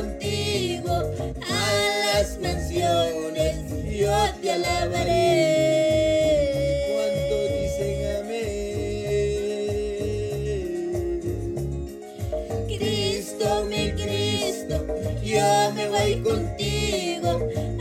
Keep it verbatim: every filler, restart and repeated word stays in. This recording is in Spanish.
contigo a las mansiones, yo te alabaré. Cuando dicen amén. Cristo, mi Cristo, yo me voy contigo